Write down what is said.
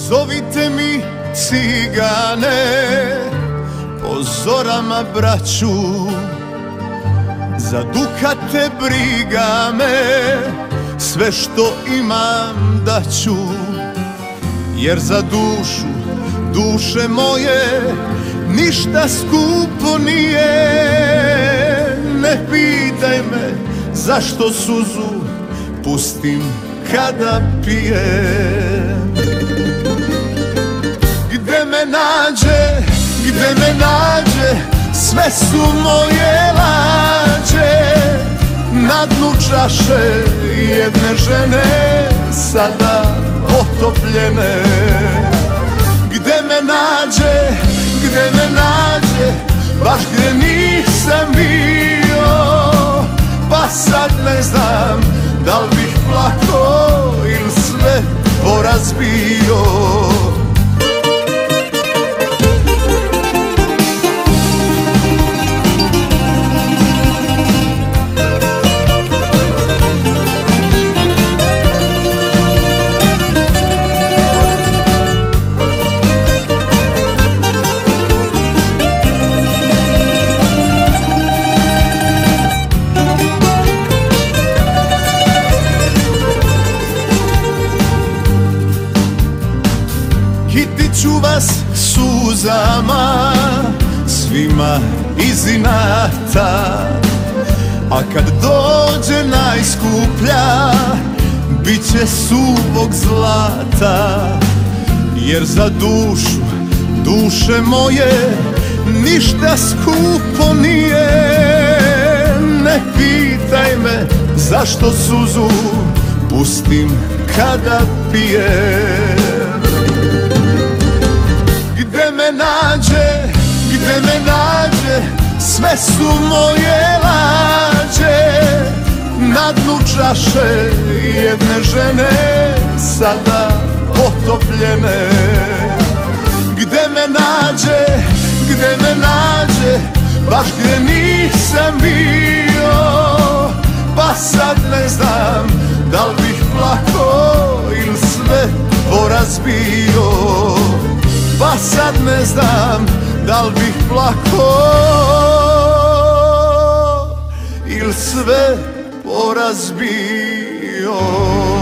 Zovite mi cigane, po zorama braću, za dukate briga me, sve što imam daću. Jer za dušu, duše moje, ništa skupo nije. Ne pitaj me zašto suzu pustim kada pijem. Gde me nađe, sve su moje lađe na dnu čaše jedne žene, sada potopljene. Gde me nađe, baš gde nisam bio, pa sad ne znam da li bih plako ili sve porazbio. Kitit ću vas suzama, svima iz inata, a kad dođe najskuplja, bit će suvog zlata. Jer za dušu, duše moje, ništa skupo nije. Ne pitaj me zašto suzu pustim kada pijem. Gde me nađe, sve su moje lađe na dnu čaše jedne žene, sada potopljene. Gde me nađe, baš gde nisam bio, pa sad ne znam da li bih plako ili sve porazbio. Pa sad ne znam da li bih plako ili sve porazbio.